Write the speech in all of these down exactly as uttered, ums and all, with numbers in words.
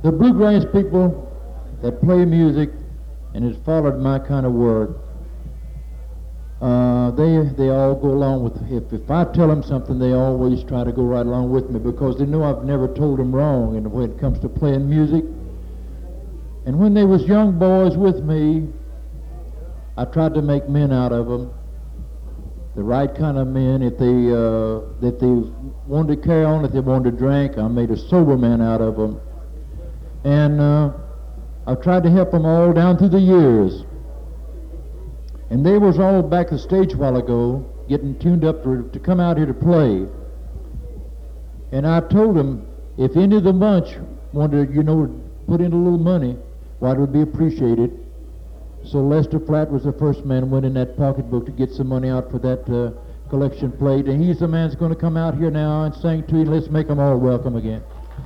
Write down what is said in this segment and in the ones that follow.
The bluegrass people that play music and has followed my kind of work, uh, they they all go along with, if, if I tell them something, they always try to go right along with me because they know I've never told them wrong and when it comes to playing music. And when they was young boys with me, I tried to make men out of them, the right kind of men. If they uh, that they wanted to carry on, if they wanted to drink, I made a sober man out of them. And uh, I've tried to help them all down through the years. And they was all back the stage a while ago, getting tuned up to, to come out here to play. And I told them, if any of the bunch wanted, you know, put in a little money, why, it would be appreciated. So Lester Flatt was the first man went in that pocketbook to get some money out for that uh, collection plate. And he's the man that's going to come out here now and sing to you. Let's make them all welcome again.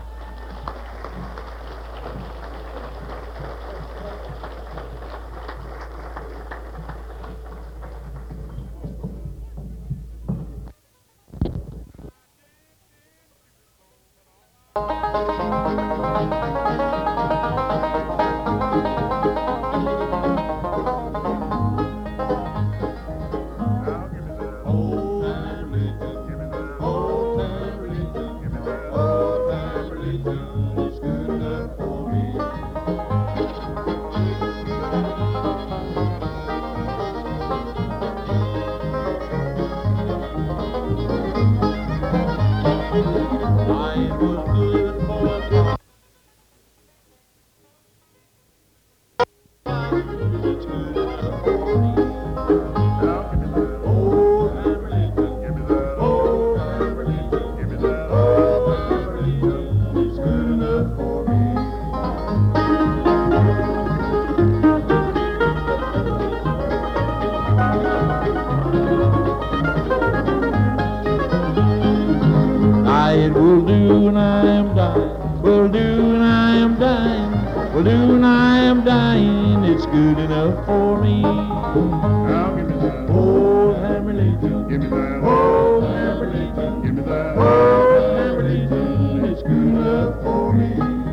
It will do and I am dying, will do and I am dying, will do and I am dying, it's good enough for me. Now give me that. Old Hammerly, Give me that. old Hammerly, Give me that. old Hammerly, it's good enough for me.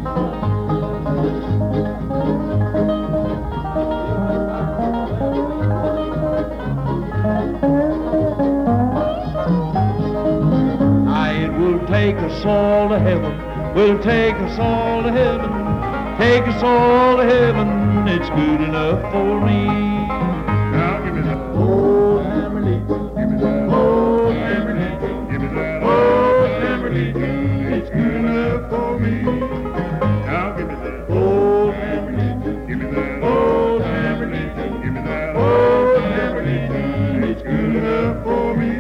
Take us all to heaven, we'll take us all to heaven, take us all to heaven, it's good enough for me. Now give me that. Old Hammerly, Give me that. old Hammerly, Give me that. old Hammerly, it's good enough for me. Now give me that. Old Hammerly, Give me that. old Hammerly, Give me that. old Hammerly, it's good enough for me.